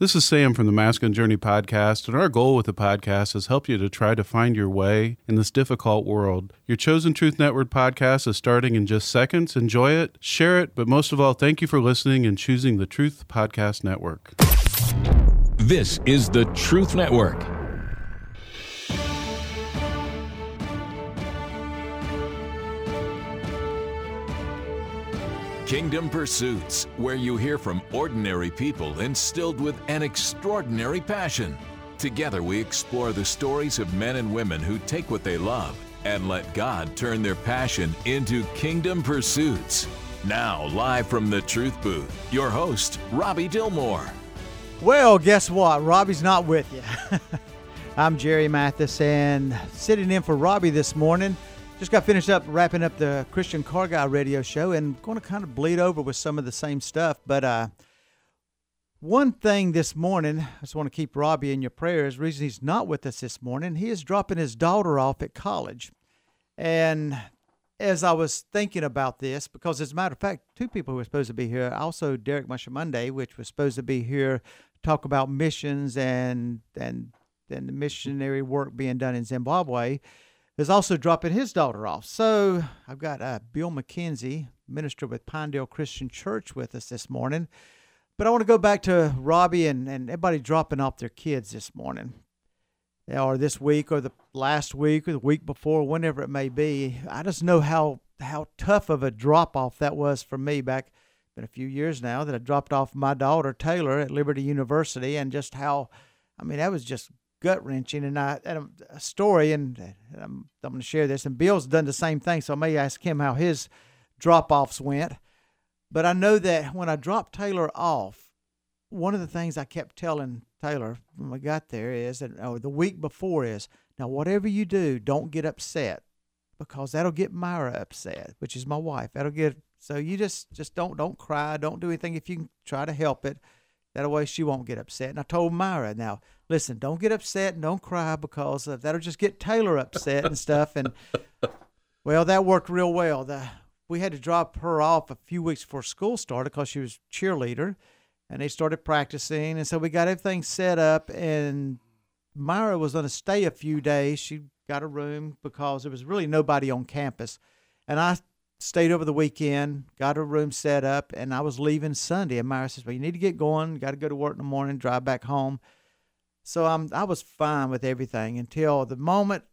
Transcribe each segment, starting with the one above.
This is Sam from the Masculine Journey podcast, and our goal with the podcast is help you to try to find your way in this difficult world. Your Chosen Truth Network podcast is starting in just seconds. Enjoy it, share it, but most of all, thank you for listening and choosing the Truth Podcast Network. This is the Truth Network. Kingdom Pursuits, where you hear from ordinary people instilled with an extraordinary passion. Together we explore the stories of men and women who take what they love and let God turn their passion into kingdom pursuits. Now, live from the Truth Booth, your host, Robbie Dillmore. Well, guess what? Robbie's not with you. I'm Jerry Mathis, and sitting in for Robbie this morning. Just got finished up wrapping up the Christian Car Guy radio show and going to kind of bleed over with some of the same stuff. But one thing this morning, I just want to keep Robbie in your prayers. The reason he's not with us this morning, he is dropping his daughter off at college. And as I was thinking about this, because as a matter of fact, two people who were supposed to be here, also Derek Mushamunde, which was supposed to be here, talk about missions and the missionary work being done in Zimbabwe, is also dropping his daughter off. So I've got Bill McKenzie, minister with Pinedale Christian Church, with us this morning. But I want to go back to Robbie and everybody dropping off their kids this morning, or this week, or the last week, or the week before, whenever it may be. I just know how tough of a drop-off that was for me back, been a few years now, that I dropped off my daughter, Taylor, at Liberty University, and just how, I mean, that was just gut-wrenching. And a story, and I'm going to share this, and Bill's done the same thing, so I may ask him how his drop-offs went. But I know that when I dropped Taylor off, one of the things I kept telling Taylor when we got there is, or the week before is, now whatever you do, don't get upset, because that'll get Myra upset, which is my wife. So you just don't cry, don't do anything if you can try to help it. That way she won't get upset. And I told Myra, now, listen, don't get upset and don't cry, because that'll just get Taylor upset and stuff. And, well, that worked real well. We had to drop her off a few weeks before school started because she was cheerleader, and they started practicing. And so we got everything set up, and Myra was going to stay a few days. She got a room because there was really nobody on campus. And I stayed over the weekend, got a room set up, and I was leaving Sunday. And Myra says, well, you need to get going. Got to go to work in the morning, drive back home. So I was fine with everything until the moment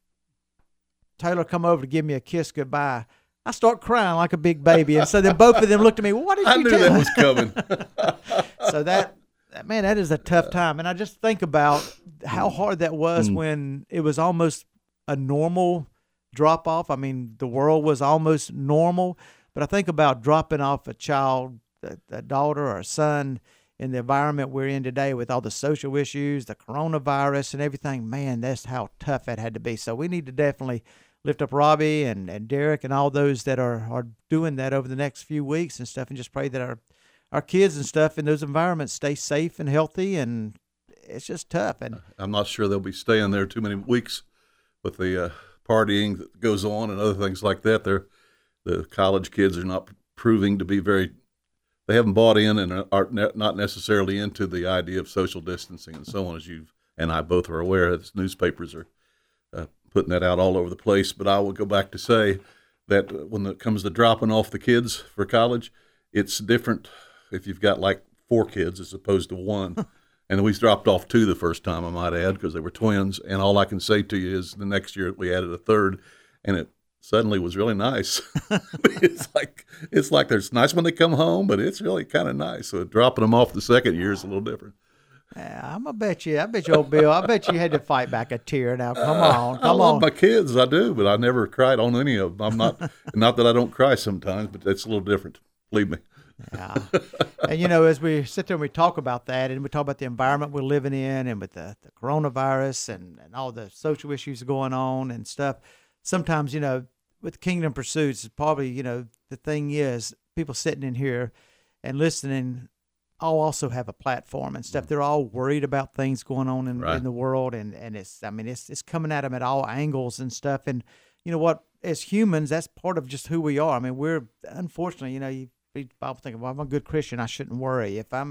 Taylor come over to give me a kiss goodbye. I start crying like a big baby. And so then both of them looked at me, well, what did you tell me? I knew that was coming. So that is a tough time. And I just think about how hard that was when it was almost a normal drop off. I mean, the world was almost normal, but I think about dropping off a child, a daughter or a son, in the environment we're in today with all the social issues, the coronavirus and everything. Man, that's how tough that had to be. So we need to definitely lift up Robbie and Derek and all those that are doing that over the next few weeks and stuff, and just pray that our kids and stuff in those environments stay safe and healthy. And it's just tough. And I'm not sure they'll be staying there too many weeks with the partying that goes on and other things like that. The college kids are not proving to be they haven't bought in and are not necessarily into the idea of social distancing and so on, as you and I both are aware. The newspapers are putting that out all over the place. But I will go back to say that when it comes to dropping off the kids for college, it's different if you've got like 4 kids as opposed to 1. And we dropped off 2 the first time, I might add, because they were twins. And all I can say to you is the next year we added a 3rd, and it suddenly was really nice. It's like it's nice when they come home, but it's really kind of nice. So dropping them off the second year is a little different. Yeah, I bet you, old Bill, I bet you had to fight back a tear. Now, come on. I love my kids, I do, but I never cried on any of them. I'm not that I don't cry sometimes, but that's a little different. Believe me. Yeah. And, as we sit there and we talk about that, and we talk about the environment we're living in, and with the coronavirus and all the social issues going on and stuff, sometimes, with Kingdom Pursuits, probably, the thing is, people sitting in here and listening all also have a platform and stuff. They're all worried about things going on in the world, and it's coming at them at all angles and stuff. And you know what? As humans, that's part of just who we are. I mean, we're unfortunately, people think, well, I'm a good Christian, I shouldn't worry. If I'm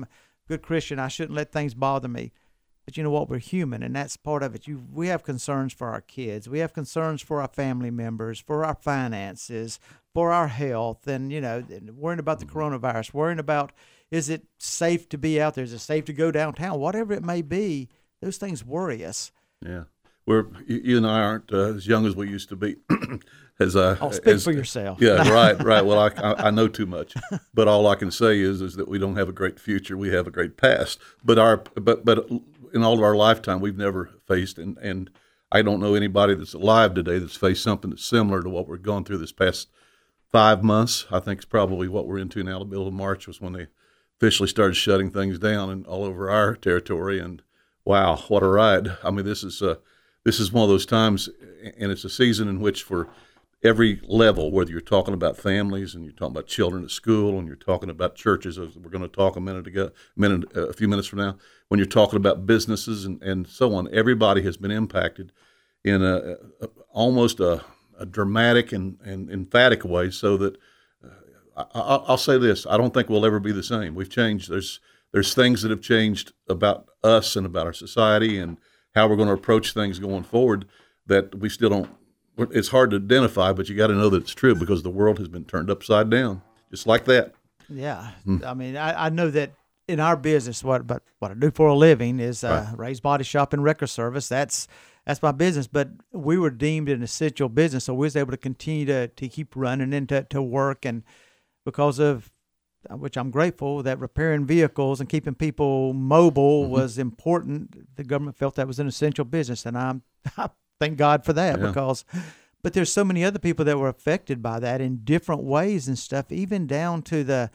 good Christian, I shouldn't let things bother me. But you know what? We're human, and that's part of it. We have concerns for our kids. We have concerns for our family members, for our finances, for our health, and, worrying about the coronavirus, worrying about, is it safe to be out there? Is it safe to go downtown? Whatever it may be, those things worry us. Yeah. You and I aren't as young as we used to be. Speak for yourself. Yeah, right. Well, I know too much, but all I can say is that we don't have a great future. We have a great past. But in all of our lifetime, we've never faced, and I don't know anybody that's alive today that's faced something that's similar to what we're going through this past 5 months. I think it's probably what we're into now. The middle of March was when they officially started shutting things down and all over our territory. And wow, what a ride! I mean, this is one of those times, and it's a season in which for every level, whether you're talking about families and you're talking about children at school and you're talking about churches, as we're going to talk a few minutes from now, when you're talking about businesses and so on, everybody has been impacted in almost a dramatic and emphatic way. So that I'll say this: I don't think we'll ever be the same. We've changed. There's things that have changed about us and about our society and how we're going to approach things going forward that we still don't. It's hard to identify, but you got to know that it's true because the world has been turned upside down, just like that. Yeah, I mean, I know that in our business, what I do for a living is raise body shop and record service. That's my business. But we were deemed an essential business, so we was able to continue to keep running and to work, and because of which I'm grateful that repairing vehicles and keeping people mobile was important. The government felt that was an essential business, and I thank God for that but there's so many other people that were affected by that in different ways and stuff, even down to the,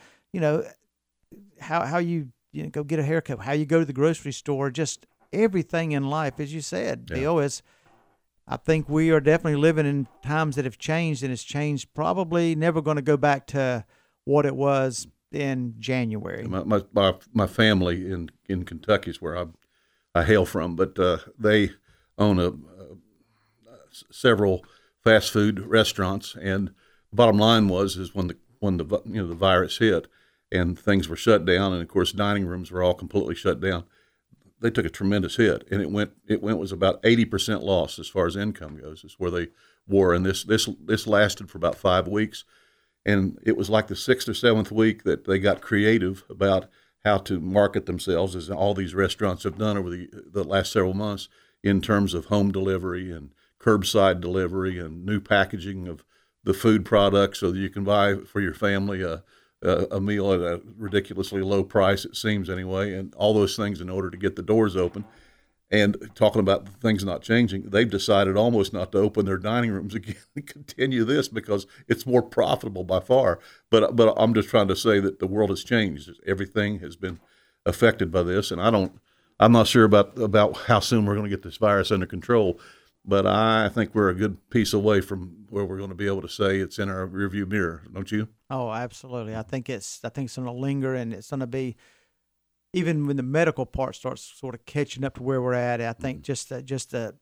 how you go get a haircut, how you go to the grocery store, just everything in life, as you said, Bill, I think we are definitely living in times that have changed, and it's changed probably never going to go back to what it was in January. My family in Kentucky is where I hail from, but they own several fast food restaurants, and the bottom line is when the virus hit and things were shut down, and of course dining rooms were all completely shut down, they took a tremendous hit, and it was about 80% loss as far as income goes. Is where they were, and this lasted for about 5 weeks, and it was like the 6th or 7th week that they got creative about how to market themselves, as all these restaurants have done over the last several months, in terms of home delivery and curbside delivery and new packaging of the food products so that you can buy for your family a meal at a ridiculously low price, it seems anyway, and all those things in order to get the doors open. And talking about things not changing, they've decided almost not to open their dining rooms again and continue this because it's more profitable by far. But I'm just trying to say that the world has changed. Everything has been affected by this, and I'm not sure about how soon we're going to get this virus under control, but I think we're a good piece away from where we're going to be able to say it's in our rearview mirror, don't you? Oh, absolutely. I think it's going to linger, and it's going to be, even when the medical part starts sort of catching up to where we're at. I think just the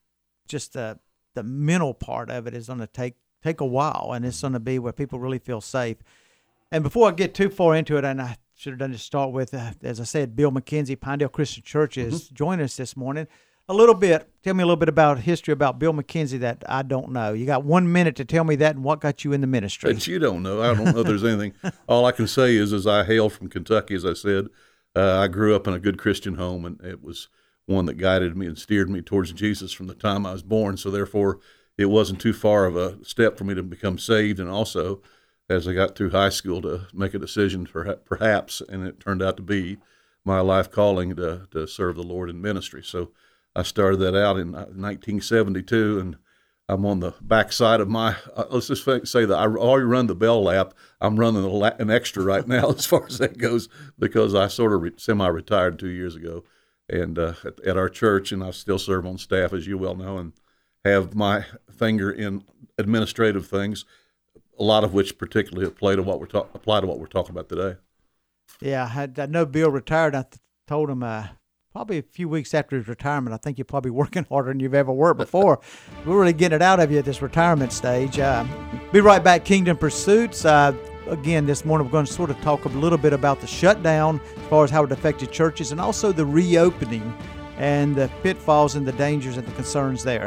mental part of it is going to take a while, and it's going to be where people really feel safe. And before I get too far into it, and I should have done to start with, as I said, Bill McKenzie, Pinedale Christian Church is joining us this morning. Tell me a little bit about history about Bill McKenzie that I don't know. You got 1 minute to tell me that and what got you in the ministry. That you don't know. I don't know if there's anything. All I can say is I hail from Kentucky, as I said. I grew up in a good Christian home, and it was one that guided me and steered me towards Jesus from the time I was born. So therefore, it wasn't too far of a step for me to become saved, and also as I got through high school to make a decision perhaps, and it turned out to be my life calling to serve the Lord in ministry. So I started that out in 1972, and I'm on the backside of my, let's just say that I already run the Bell Lap. I'm running an extra right now as far as that goes, because I sort of semi-retired 2 years ago and at our church, and I still serve on staff, as you well know, and have my finger in administrative things, a lot of which particularly apply to what we're talking about today. Yeah, I know Bill retired. I told him probably a few weeks after his retirement, I think you're probably working harder than you've ever worked before. We're really getting it out of you at this retirement stage. Be right back, Kingdom Pursuits. again, this morning we're going to sort of talk a little bit about the shutdown as far as how it affected churches, and also the reopening and the pitfalls and the dangers and the concerns there.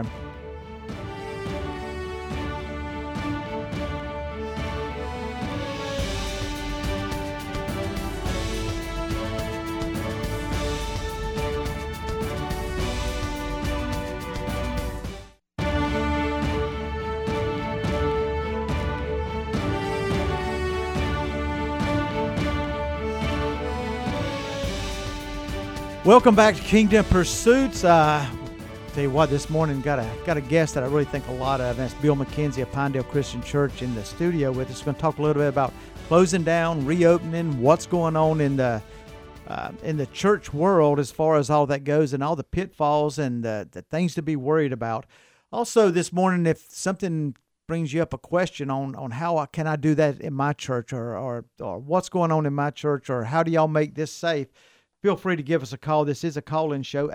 Welcome back to Kingdom Pursuits. Tell you what, this morning got a guest that I really think a lot of. That's Bill McKenzie of Pinedale Christian Church in the studio with us. We're going to talk a little bit about closing down, reopening, what's going on in the church world as far as all that goes, and all the pitfalls and the things to be worried about. Also, this morning, if something brings you up a question on how can I do that in my church, or what's going on in my church, or how do y'all make this safe, feel free to give us a call. This is a call-in show,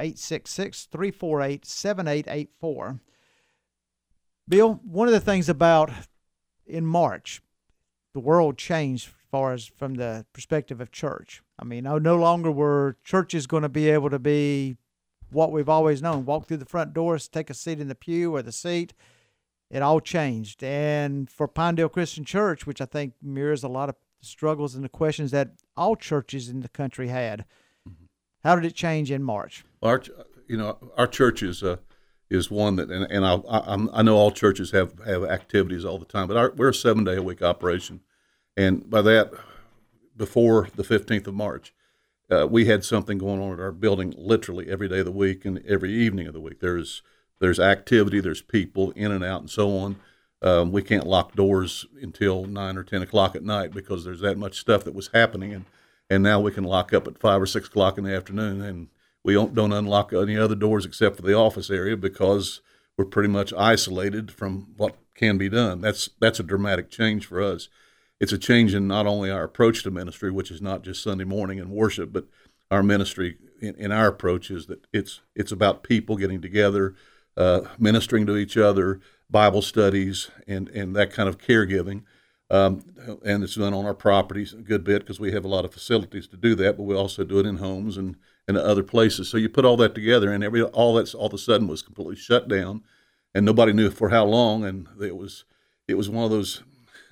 866-348-7884. Bill, one of the things about in March, the world changed as far as from the perspective of church. I mean, no longer were churches going to be able to be what we've always known, walk through the front doors, take a seat in the pew or the seat. It all changed. And for Pinedale Christian Church, which I think mirrors a lot of struggles and the questions that all churches in the country had, how did it change in March? Our church is one that, and I know all churches have activities all the time, but we're a 7-day-a-week operation, and by that, before the 15th of March, we had something going on at our building literally every day of the week and every evening of the week. There's activity, there's people in and out, and so on. We can't lock doors until 9 or 10 o'clock at night because there's that much stuff that was happening, and now we can lock up at 5 or 6 o'clock in the afternoon, and we don't unlock any other doors except for the office area because we're pretty much isolated from what can be done. That's a dramatic change for us. It's a change in not only our approach to ministry, which is not just Sunday morning and worship, but our ministry in our approach is that it's about people getting together, ministering to each other, Bible studies, and that kind of caregiving. And it's done on our properties a good bit because we have a lot of facilities to do that, but we also do it in homes and other places. So you put all that together, and all of a sudden was completely shut down, and nobody knew for how long. And it was one of those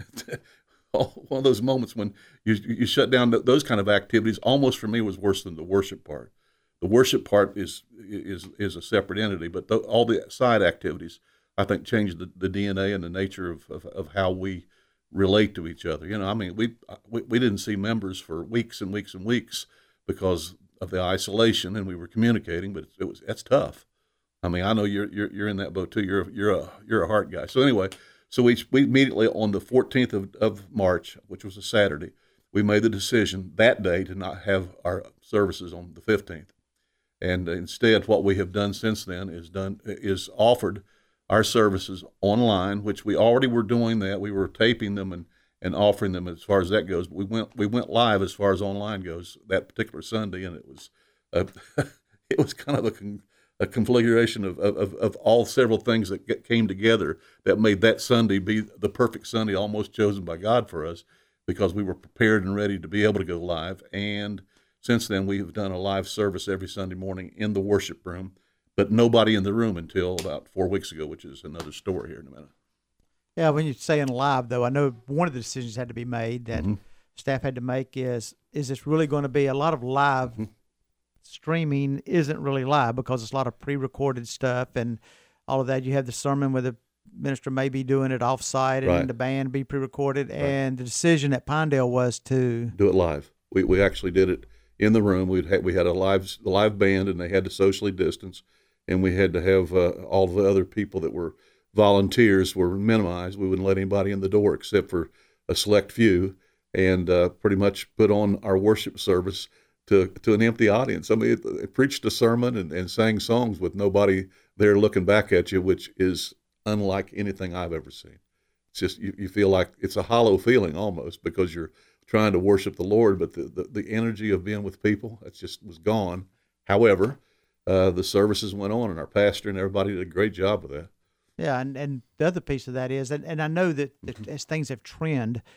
moments when you shut down those kind of activities. Almost for me was worse than the worship part. The worship part is a separate entity, but all the side activities I think changed the DNA and the nature of how we relate to each other. I mean, we didn't see members for weeks and weeks and weeks because of the isolation, and we were communicating, but that's tough. I mean, I know you're in that boat too. You're a heart guy. So anyway, so we immediately on the 14th of March, which was a Saturday, we made the decision that day to not have our services on the 15th, and instead, what we have done since then is offered our services online, which we already were doing that. We were taping them and offering them as far as that goes. But we went live as far as online goes that particular Sunday, and it was kind of a configuration of all several things that came together that made that Sunday be the perfect Sunday, almost chosen by God for us, because we were prepared and ready to be able to go live. And since then, we have done a live service every Sunday morning in the worship room, but nobody in the room until about 4 weeks ago, which is another story here in a minute. Yeah, when you're saying live, though, I know one of the decisions had to be made that staff had to make is this really going to be a lot of live streaming isn't really live because it's a lot of pre-recorded stuff and all of that. You have the sermon where the minister may be doing it off-site and the band be pre-recorded. Right. And the decision at Pinedale was to do it live. We actually did it in the room. We had a live band, and they had to socially distance. And we had to have all the other people that were volunteers were minimized. We wouldn't let anybody in the door except for a select few, and pretty much put on our worship service to an empty audience. I mean, it preached a sermon and sang songs with nobody there looking back at you, which is unlike anything I've ever seen. It's just you feel like it's a hollow feeling almost because you're trying to worship the Lord, but the energy of being with people, it just was gone. However, the services went on, and our pastor and everybody did a great job with that. Yeah, and the other piece of that is, and I know that as things have trended,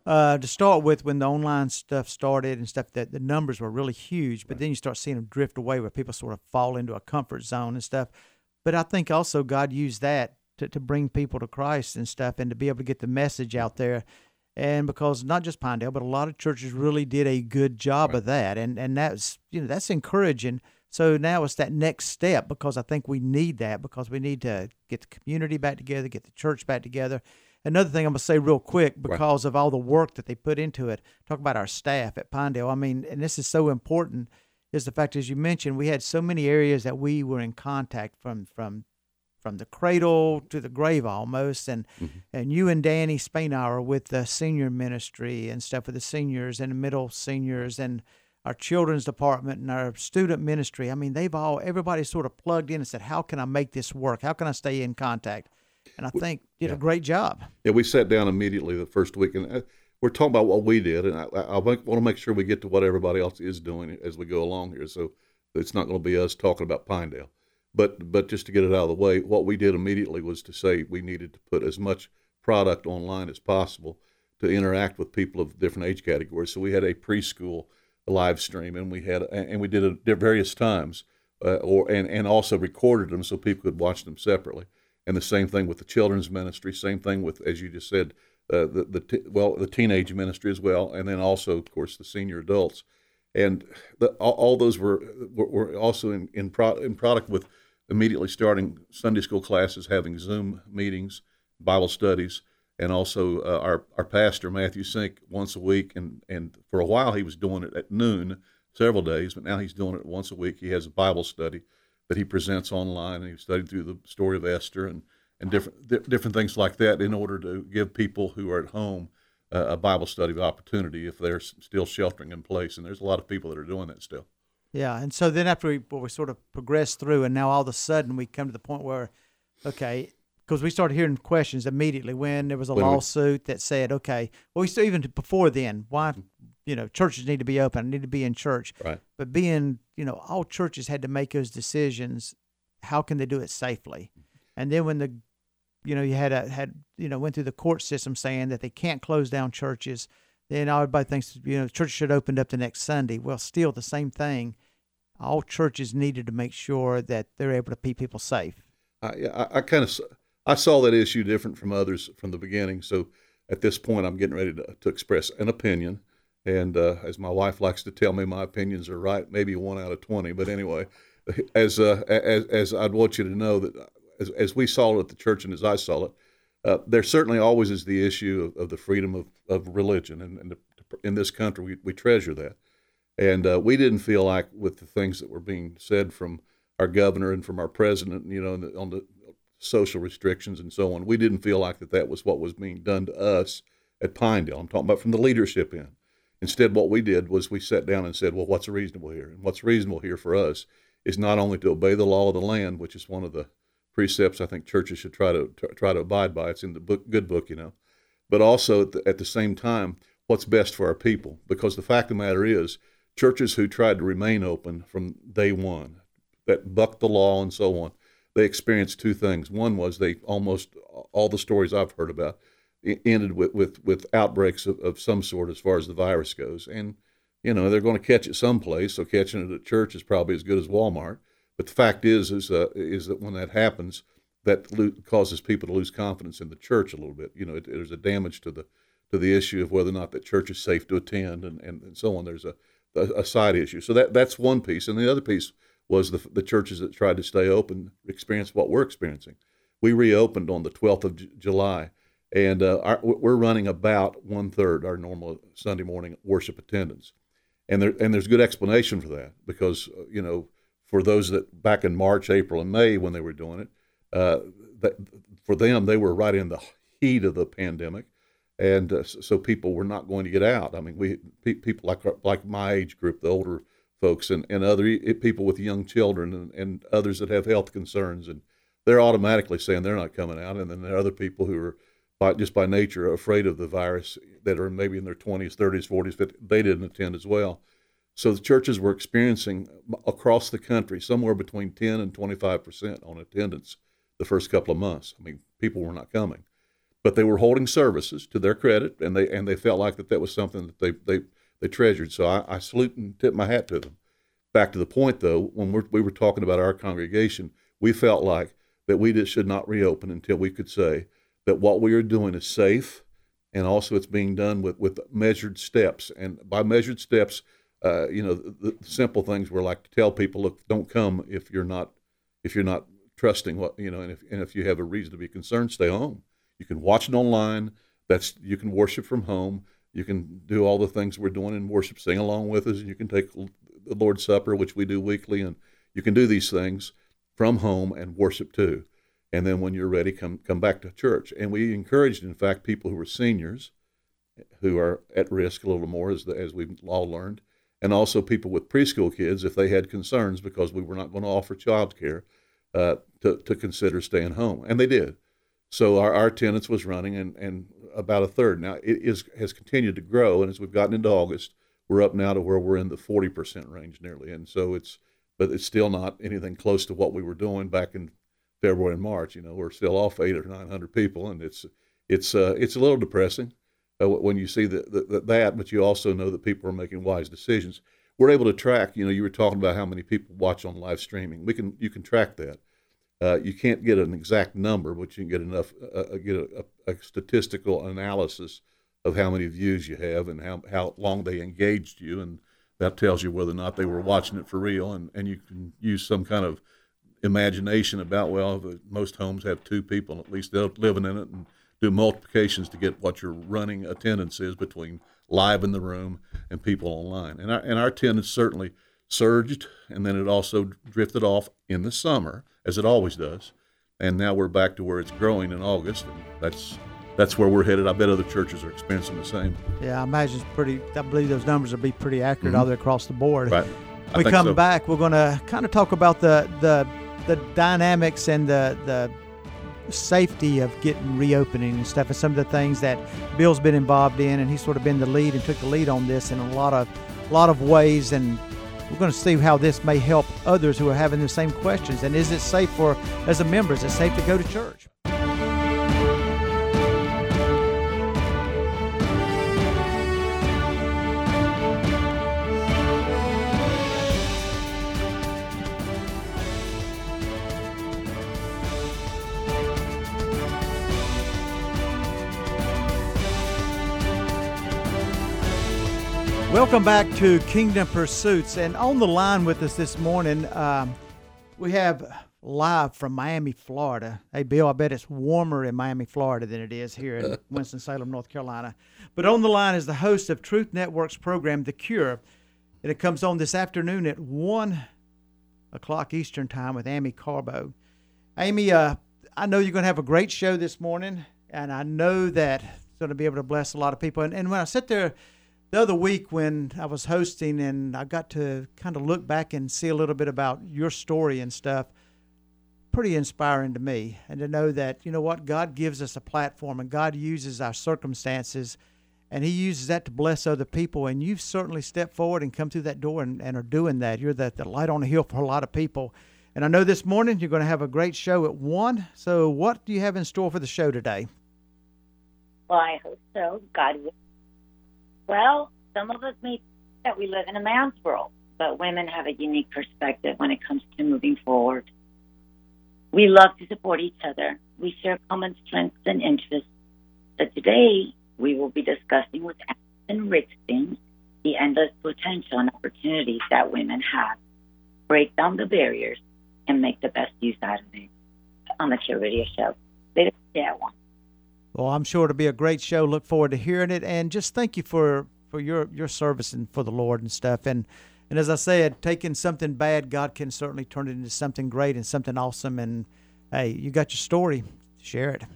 To start with, when the online stuff started and stuff, that the numbers were really huge, but then you start seeing them drift away where people sort of fall into a comfort zone and stuff. But I think also God used that to bring people to Christ and stuff, and to be able to get the message out there. And because not just Pinedale, but a lot of churches really did a good job of that. And that's, that's encouraging. So now it's that next step, because I think we need that, because we need to get the community back together, get the church back together. Another thing I'm going to say real quick, because of all the work that they put into it, talk about our staff at Pinedale. I mean, and this is so important, is the fact, as you mentioned, we had so many areas that we were in contact from the cradle to the grave almost, and you and Danny Spainhour with the senior ministry and stuff with the seniors and the middle seniors and our children's department and our student ministry. I mean, everybody sort of plugged in and said, how can I make this work? How can I stay in contact? And I think did a great job. Yeah, we sat down immediately the first week, and we're talking about what we did, and I want to make sure we get to what everybody else is doing as we go along here, so it's not going to be us talking about Pinedale. But just to get it out of the way, what we did immediately was to say we needed to put as much product online as possible to interact with people of different age categories. So we had a preschool live stream, and we did it at various times, and also recorded them so people could watch them separately. And the same thing with the children's ministry. Same thing with, as you just said, the teenage ministry as well, and then also, of course, the senior adults. And all those were also in product with immediately starting Sunday school classes, having Zoom meetings, Bible studies, and also our pastor, Matthew Sink, once a week. And for a while he was doing it at noon, several days, but now he's doing it once a week. He has a Bible study that he presents online, and he studied through the story of Esther and different things like that in order to give people who are at home a Bible study opportunity if they're still sheltering in place. And there's a lot of people that are doing that still. Yeah, and so then after we sort of progressed through, and now all of a sudden we come to the point where, okay, because we started hearing questions immediately when there was a lawsuit that said, okay, well, we still, even before then, why, churches need to be open, need to be in church. Right. But being, all churches had to make those decisions, how can they do it safely? And then when you went through the court system saying that they can't close down churches, then everybody thinks, church should have opened up the next Sunday. Well, still the same thing. All churches needed to make sure that they're able to keep people safe. I saw that issue different from others from the beginning. So at this point, I'm getting ready to express an opinion. And as my wife likes to tell me, my opinions are right, maybe 1 out of 20. But anyway, as I'd want you to know that as we saw it at the church and as I saw it, there certainly always is the issue of the freedom of religion. And in this country, we treasure that. And we didn't feel like, with the things that were being said from our governor and from our president, on the social restrictions and so on, we didn't feel like that was what was being done to us at Pinedale. I'm talking about from the leadership end. Instead, what we did was we sat down and said, well, what's reasonable here? And what's reasonable here for us is not only to obey the law of the land, which is one of the precepts I think churches should try to abide by. It's in the good book, but also at the same time, what's best for our people. Because the fact of the matter is, churches who tried to remain open from day one, that bucked the law and so on, they experienced two things. One was they almost all the stories I've heard about ended with outbreaks of some sort as far as the virus goes. And, they're going to catch it someplace, so catching it at church is probably as good as Walmart. But the fact is that when that happens, that causes people to lose confidence in the church a little bit. There's a damage to the issue of whether or not that church is safe to attend and so on. There's a side issue. So that's one piece. And the other piece was the churches that tried to stay open experienced what we're experiencing. We reopened on the 12th of July, and we're running about 1/3 our normal Sunday morning worship attendance. And there's good explanation for that, because, for those that back in March, April, and May when they were doing it, for them, they were right in the heat of the pandemic. And so people were not going to get out. I mean, people like my age group, the older folks, and other people with young children and others that have health concerns, and they're automatically saying they're not coming out. And then there are other people who are just by nature afraid of the virus that are maybe in their 20s, 30s, 40s, 50s. They didn't attend as well. So the churches were experiencing across the country somewhere between 10 and 25% on attendance the first couple of months. I mean, people were not coming. but they were holding services to their credit, and they felt like that was something that they treasured. So I salute and tip my hat to them. Back to the point, though, when we were talking about our congregation, we felt like that we should not reopen until we could say that what we are doing is safe, and also it's being done with measured steps. And by measured steps, the simple things were like to tell people, look, don't come if you're not trusting what, and if you have a reason to be concerned, stay home. You can watch it online. You can worship from home. You can do all the things we're doing in worship, sing along with us, and you can take the Lord's Supper, which we do weekly, and you can do these things from home and worship too. And then when you're ready, come back to church. And we encouraged, in fact, people who were seniors, who are at risk a little more, as we've all learned, and also people with preschool kids, if they had concerns because we were not going to offer child care, to consider staying home. And they did. So our attendance was running, and about a third. Now, it has continued to grow, and as we've gotten into August, we're up now to where we're in the 40% range nearly. And so but it's still not anything close to what we were doing back in February and March. We're still off 800 or 900 people, and it's a little depressing when you see that, but you also know that people are making wise decisions. We're able to track. You were talking about how many people watch on live streaming. You can track that. You can't get an exact number, but you can get a statistical analysis of how many views you have and how long they engaged you, and that tells you whether or not they were watching it for real. And you can use some kind of imagination about, most homes have 2 people at least living in it, and do multiplications to get what your running attendance is between live in the room and people online. And our attendance certainly surged, and then it also drifted off in the summer, as it always does. And now we're back to where it's growing in August, and that's where we're headed. I bet other churches are experiencing the same. Yeah, I imagine I believe those numbers will be pretty accurate all the way across the board. Right. When we come back, we're going to kind of talk about the dynamics and the safety of getting reopening and stuff, and some of the things that Bill's been involved in, and he's sort of been the lead and took the lead on this in a lot of ways. And we're going to see how this may help others who are having the same questions. And is it safe as a member, is it safe to go to church? Welcome back to Kingdom Pursuits, and on the line with us this morning, we have live from Miami, Florida. Hey, Bill, I bet it's warmer in Miami, Florida than it is here in Winston-Salem, North Carolina. But on the line is the host of Truth Network's program, The Cure, and it comes on this afternoon at 1 o'clock Eastern Time with Amy Carbo. Amy, I know you're going to have a great show this morning, and I know that it's going to be able to bless a lot of people. And when I sit there the other week when I was hosting, and I got to kind of look back and see a little bit about your story and stuff, pretty inspiring to me. And to know that, God gives us a platform, and God uses our circumstances, and he uses that to bless other people. And you've certainly stepped forward and come through that door and are doing that. You're the light on the hill for a lot of people. And I know this morning you're going to have a great show at 1. So what do you have in store for the show today? Well, I hope so. God will. Well, some of us may think that we live in a man's world, but women have a unique perspective when it comes to moving forward. We love to support each other. We share common strengths and interests. So today, we will be discussing with Allison Rixting the endless potential and opportunities that women have. Break down the barriers and make the best use out of it on the Cure Radio Show. Later today at 1. Well, I'm sure it'll be a great show. Look forward to hearing it. And just thank you for your service and for the Lord and stuff. And as I said, taking something bad, God can certainly turn it into something great and something awesome. And, hey, you got your story. Share it.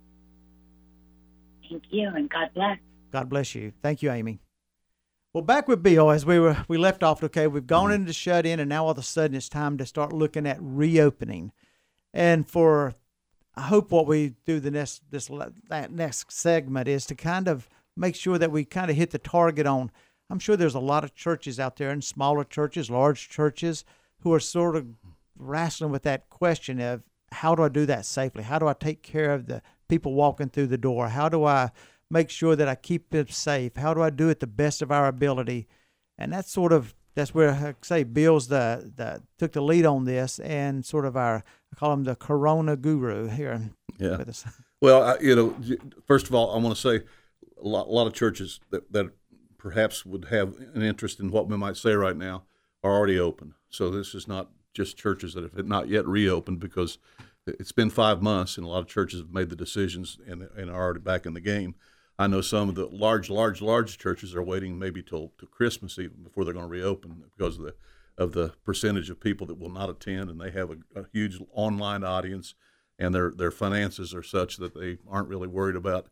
Thank you, and God bless. God bless you. Thank you, Amy. Well, back with Bill, as we left off, okay, we've gone into shut-in, and now all of a sudden it's time to start looking at reopening. And I hope what we do that next segment is to kind of make sure that we kind of hit the target on. I'm sure there's a lot of churches out there, and smaller churches, large churches, who are sort of wrestling with that question of how do I do that safely? How do I take care of the people walking through the door? How do I make sure that I keep them safe? How do I do it the best of our ability? And that's where I say Bill's took the lead on this, and sort of I call him the Corona guru here with us. Well, first of all, I want to say a lot of churches that perhaps would have an interest in what we might say right now are already open. So this is not just churches that have not yet reopened, because it's been 5 months and a lot of churches have made the decisions and are already back in the game. I know some of the large churches are waiting maybe till Christmas even before they're going to reopen, because of the percentage of people that will not attend, and they have a huge online audience, and their finances are such that they aren't really worried about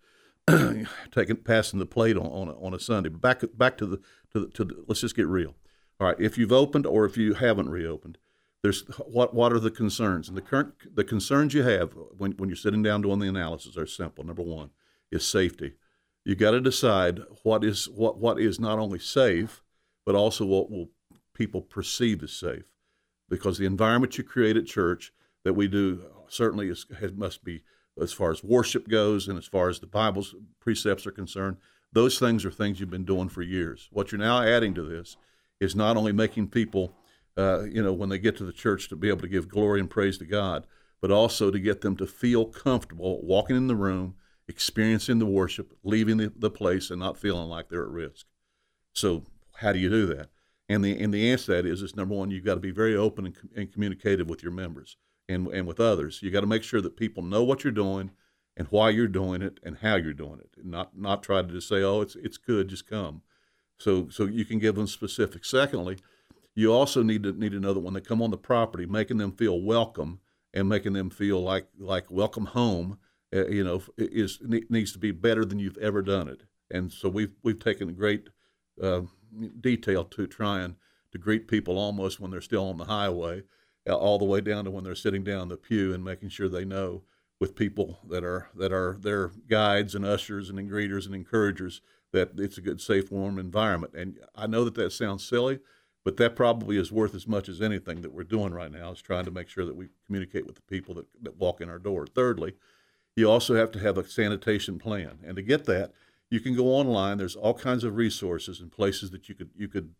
passing the plate on a Sunday. But back to the let's just get real. All right, if you've opened or if you haven't reopened, there's what are the concerns? And the concerns you have when you're sitting down doing the analysis are simple. Number one is safety. You got to decide what is not only safe, but also what will people perceive as safe, because the environment you create at church that we do certainly must be, as far as worship goes and as far as the Bible's precepts are concerned, those things are things you've been doing for years. What you're now adding to this is not only making people, when they get to the church, to be able to give glory and praise to God, but also to get them to feel comfortable walking in the room, experiencing the worship, leaving the place, and not feeling like they're at risk. So how do you do that? And the answer to that is number one, you've got to be very open and communicative with your members and with others. You got to make sure that people know what you're doing and why you're doing it and how you're doing it, and not try to just say, oh, it's good, just come. So you can give them specifics. Secondly, you also need to know that when they come on the property, making them feel welcome and making them feel like welcome home, needs to be better than you've ever done it. And so we've taken great detail to trying to greet people almost when they're still on the highway, all the way down to when they're sitting down in the pew, and making sure they know with people that are their guides and ushers and greeters and encouragers that it's a good, safe, warm environment. And I know that sounds silly, but that probably is worth as much as anything that we're doing right now, is trying to make sure that we communicate with the people that walk in our door. Thirdly, you also have to have a sanitation plan. And to get that, you can go online. There's all kinds of resources and places that you could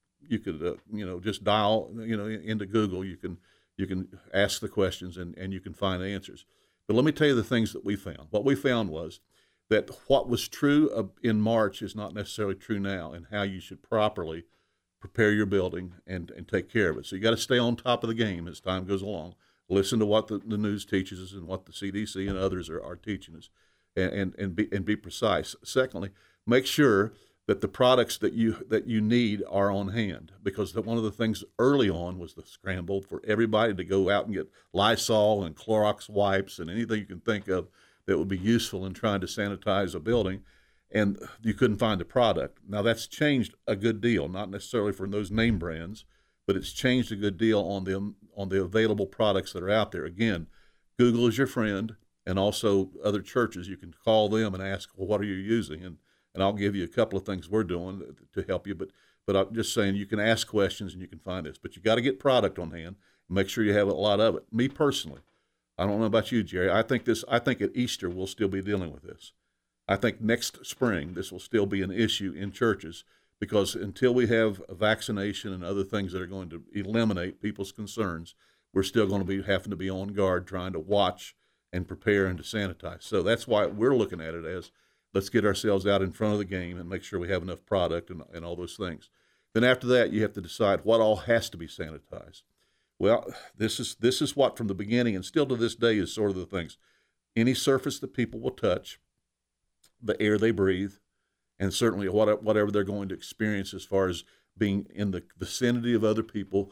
just dial, into Google. You can ask the questions and you can find answers. But let me tell you the things that we found. What we found was that what was true in March is not necessarily true now, and how you should properly prepare your building and take care of it. So you got to stay on top of the game as time goes along. Listen to what the news teaches us and what the CDC and others are teaching us, and be precise. Secondly, make sure that the products that you need are on hand, because one of the things early on was the scramble for everybody to go out and get Lysol and Clorox wipes and anything you can think of that would be useful in trying to sanitize a building, and you couldn't find the product. Now that's changed a good deal, not necessarily for those name brands, but it's changed a good deal on the available products that are out there. Again, Google is your friend, and also other churches. You can call them and ask, well, what are you using? And I'll give you a couple of things we're doing to help you. But I'm just saying, you can ask questions and you can find this. But you got to get product on hand and make sure you have a lot of it. Me personally, I don't know about you, Jerry. I think at Easter we'll still be dealing with this. I think next spring this will still be an issue in churches, because until we have a vaccination and other things that are going to eliminate people's concerns, we're still going to be having to be on guard, trying to watch and prepare and to sanitize. So that's why we're looking at it as, let's get ourselves out in front of the game and make sure we have enough product and all those things. Then after that, you have to decide what all has to be sanitized. Well, this is what from the beginning and still to this day is sort of the things. Any surface that people will touch, the air they breathe, and certainly whatever they're going to experience as far as being in the vicinity of other people,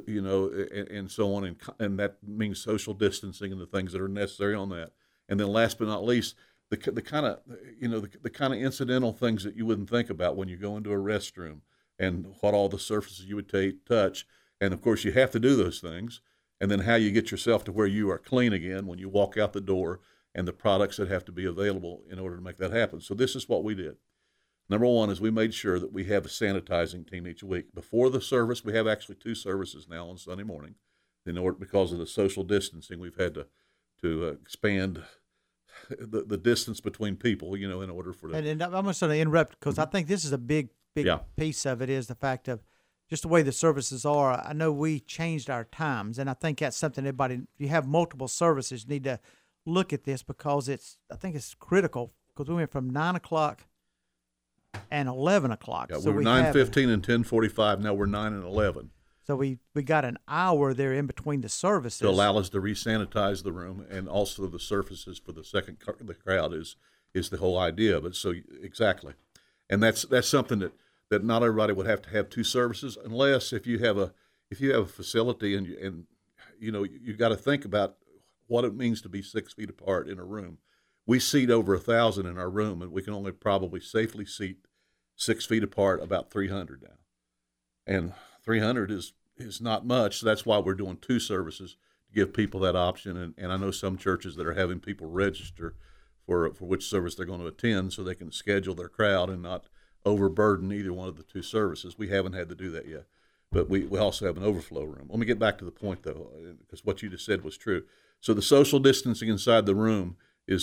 and so on, and that means social distancing and the things that are necessary on that. And then last but not least, the kind of incidental things that you wouldn't think about when you go into a restroom, and what all the surfaces you would touch. And of course, you have to do those things. And then how you get yourself to where you are clean again when you walk out the door, and the products that have to be available in order to make that happen. So this is what we did. Number one is we made sure that we have a sanitizing team each week. Before the service, we have actually 2 services now on Sunday morning. Because of the social distancing, we've had to expand the distance between people, in order for the And I'm just going to interrupt because I think this is a big Yeah. piece of it is the fact of just the way the services are. I know we changed our times, and I think that's something everybody, if you have multiple services, need to look at this because I think it's critical because we went from 9 o'clock and 11 o'clock. Yeah, So we were have- 9:15 and 10:45. Now we're 9 and 11 So we got an hour there in between the services. to allow us to re-sanitize the room and also the surfaces for the crowd is the whole idea of it. So exactly, and that's something that not everybody would have to have two services unless if you have a facility and you got to think about what it means to be 6 feet apart in a room. We seat over 1,000 in our room, and we can only probably safely seat 6 feet apart about 300 now. And 300 is not much. So that's why we're doing two services to give people that option. And I know some churches that are having people register for which service they're going to attend so they can schedule their crowd and not overburden either one of the two services. We haven't had to do that yet. But we also have an overflow room. Let me get back to the point, though, because what you just said was true. So the social distancing inside the room is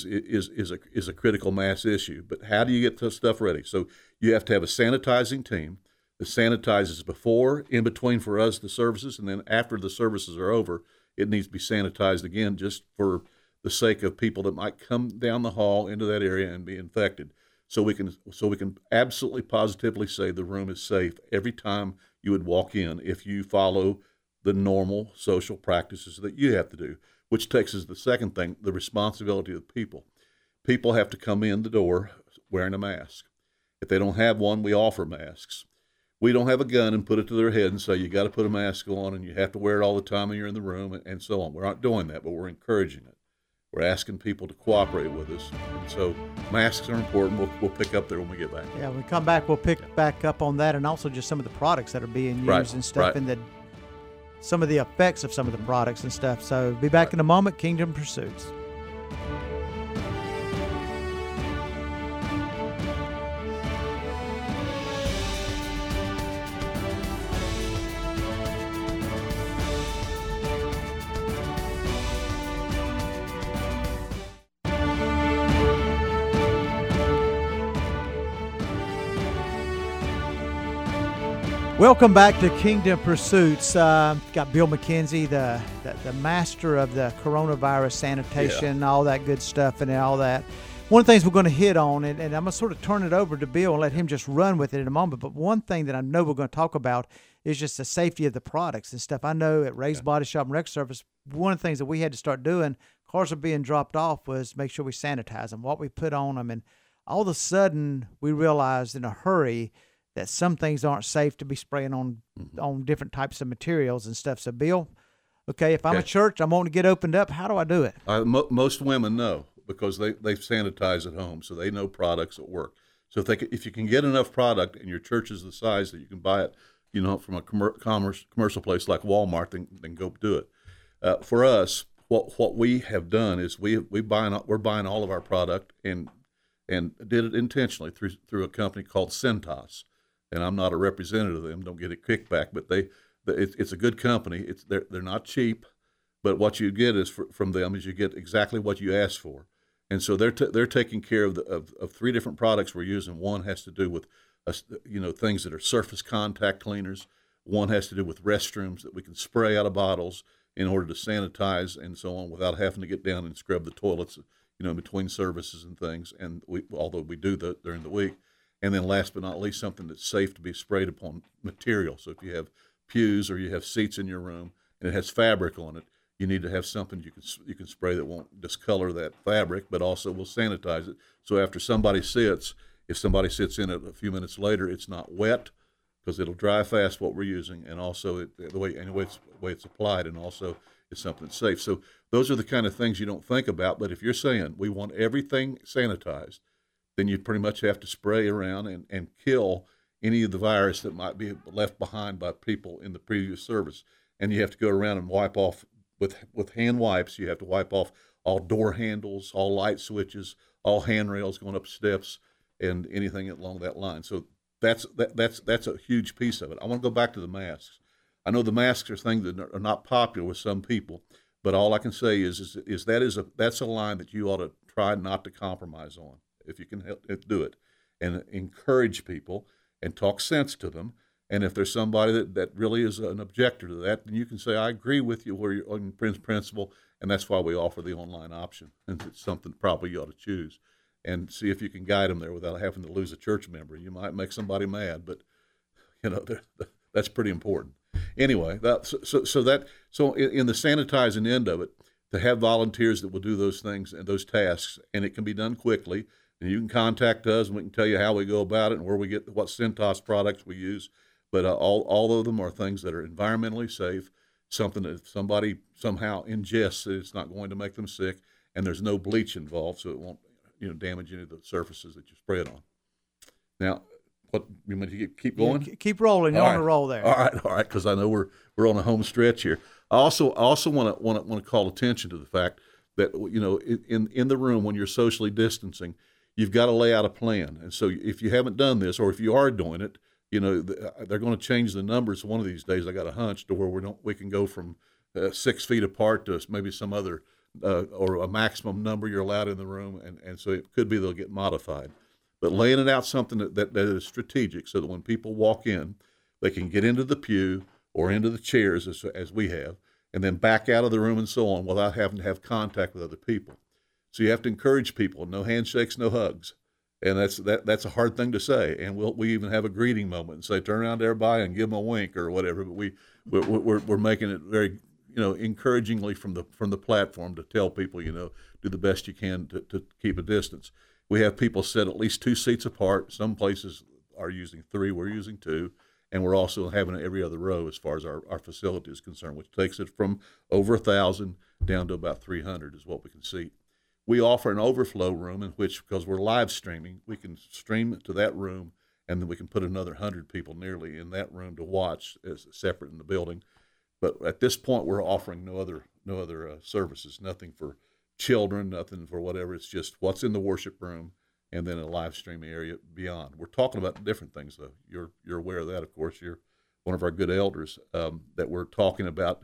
a critical mass issue. But how do you get the stuff ready? So you have to have a sanitizing team that sanitizes before, in between for us, the services, and then after the services are over, it needs to be sanitized again just for the sake of people that might come down the hall into that area and be infected. So we can absolutely positively say the room is safe every time you would walk in if you follow the normal social practices that you have to do, which takes us to the second thing, the responsibility of the people. People have to come in the door wearing a mask. If they don't have one, we offer masks. We don't have a gun and put it to their head and say, you got to put a mask on and you have to wear it all the time when you're in the room and so on. We're not doing that, but we're encouraging it. We're asking people to cooperate with us. And so masks are important. We'll pick up there when we get back. Yeah, when we come back, we'll pick back up on that and also just some of the products that are being used Right, and stuff right. and some of the effects of some of the products and stuff. So be back in a moment. Kingdom Pursuits. Welcome back to Kingdom Pursuits. Got Bill McKenzie, the master of the coronavirus sanitation, all that good stuff and all that. One of the things we're going to hit on, and I'm going to sort of turn it over to Bill and let him just run with it in a moment, but one thing that I know we're going to talk about is just the safety of the products and stuff. I know at Ray's Body Shop and Rec Service, one of the things that we had to start doing, cars are being dropped off, was make sure we sanitize them, what we put on them, and all of a sudden we realized in a hurry that some things aren't safe to be spraying on different types of materials and stuff. So, Bill, okay, if I'm a church, I'm wanting to get opened up, how do I do it? Most women know because they sanitize at home, so they know products that work. So if you can get enough product and your church is the size that you can buy it, from a commercial place like Walmart, then go do it. For us, what we have done is we're buying all of our product and did it intentionally through a company called Cintas. And I'm not a representative of them. Don't get a kickback, but it's a good company. They're not cheap, but what you get from them is you get exactly what you ask for. And so they're taking care of three different products we're using. One has to do with things that are surface contact cleaners. One has to do with restrooms that we can spray out of bottles in order to sanitize and so on without having to get down and scrub the toilets, in between services and things. And although we do that during the week. And then last but not least, something that's safe to be sprayed upon material. So if you have pews or you have seats in your room and it has fabric on it, you need to have something you can spray that won't discolor that fabric, but also will sanitize it. So after somebody sits, if somebody sits in it a few minutes later, it's not wet because it'll dry fast what we're using, and also the way it's applied, and also it's something that's safe. So those are the kind of things you don't think about. But if you're saying we want everything sanitized, then you pretty much have to spray around and kill any of the virus that might be left behind by people in the previous service. And you have to go around and wipe off with hand wipes. You have to wipe off all door handles, all light switches, all handrails going up steps, and anything along that line. So that's a huge piece of it. I want to go back to the masks. I know the masks are things that are not popular with some people, But all I can say is that's a line that you ought to try not to compromise on if you can do it, and encourage people and talk sense to them. And if there's somebody that really is an objector to that, then you can say, I agree with you where you're on principle, and that's why we offer the online option. And it's something probably you ought to choose and see if you can guide them there without having to lose a church member. You might make somebody mad, but that's pretty important. Anyway, so in the sanitizing end of it, to have volunteers that will do those things and those tasks, and it can be done quickly, and you can contact us, and we can tell you how we go about it and where we get what Cintas products we use. But all of them are things that are environmentally safe, something that if somebody somehow ingests, it's not going to make them sick, and there's no bleach involved, so it won't damage any of the surfaces that you spread on. Now, what you want to keep going? Yeah, keep rolling. You're on a roll there. All right, because I know we're on a home stretch here. I also want to call attention to the fact that in the room when you're socially distancing, you've got to lay out a plan. And so if you haven't done this, or if you are doing it, they're going to change the numbers one of these days. I got a hunch to where we can go from 6 feet apart to maybe some other or a maximum number you're allowed in the room, and so it could be they'll get modified. But laying it out something that is strategic, so that when people walk in, they can get into the pew or into the chairs as we have, and then back out of the room and so on without having to have contact with other people. So you have to encourage people. No handshakes, no hugs. And that's a hard thing to say, and we even have a greeting moment and say, turn around to everybody and give them a wink or whatever. But we're making it very encouragingly from the platform to tell people do the best you can to keep a distance. We have people sit at least 2 seats apart. Some places are using 3, we're using 2, and we're also having it every other row as far as our facility is concerned, which takes it from over 1,000 down to about 300 is what we can seat. We offer an overflow room in which, because we're live streaming, we can stream to that room, and then we can put another 100 people nearly in that room to watch as separate in the building. But at this point, we're offering no other services, nothing for children, nothing for whatever. It's just what's in the worship room, and then a live streaming area beyond. We're talking about different things, though. You're aware of that, of course. You're one of our good elders that we're talking about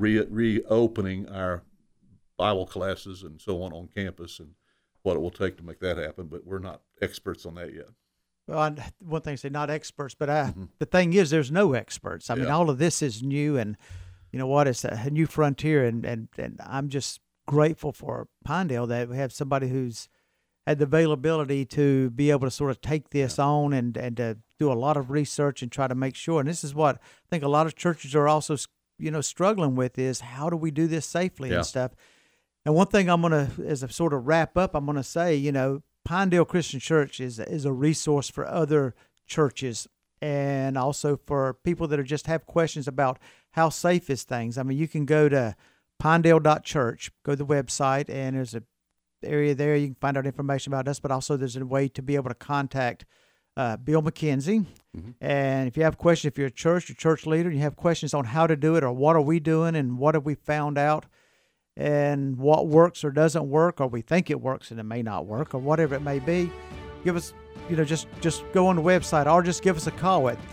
reopening our Bible classes and so on campus, and what it will take to make that happen, but we're not experts on that yet. Well, one thing I say, not experts, but the thing is, there's no experts. I mean, all of this is new, and it's a new frontier, and I'm just grateful for Pinedale that we have somebody who's had the availability to be able to sort of take this on and to do a lot of research and try to make sure. And this is what I think a lot of churches are also, struggling with, is how do we do this safely and stuff. And one thing I'm going to, as a sort of wrap up, I'm going to say, Pinedale Christian Church is a resource for other churches, and also for people that just have questions about how safe is things. I mean, you can go to pinedale.church, go to the website, and there's an area there you can find out information about us, but also there's a way to be able to contact Bill McKenzie. Mm-hmm. And if you have questions, if you're a church, your church leader, and you have questions on how to do it, or what are we doing and what have we found out, and what works or doesn't work, or we think it works and it may not work, or whatever it may be, give us, just go on the website, or just give us a call at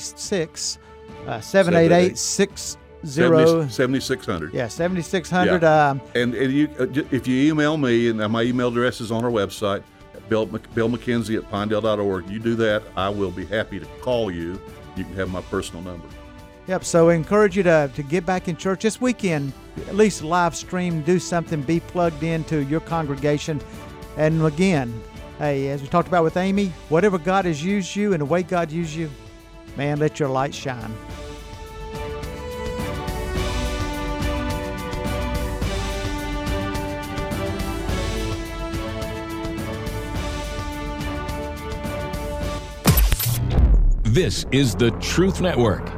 336-788-7600. Yeah, 7600. Yeah. And you, if you email me, and my email address is on our website, Bill McKenzie at Pinedale.org. You do that, I will be happy to call you. You can have my personal number. Yep, so I encourage you to get back in church this weekend, at least live stream, do something, be plugged into your congregation. And again, hey, as we talked about with Amy, whatever God has used you and the way God used you, man, let your light shine. This is the Truth Network.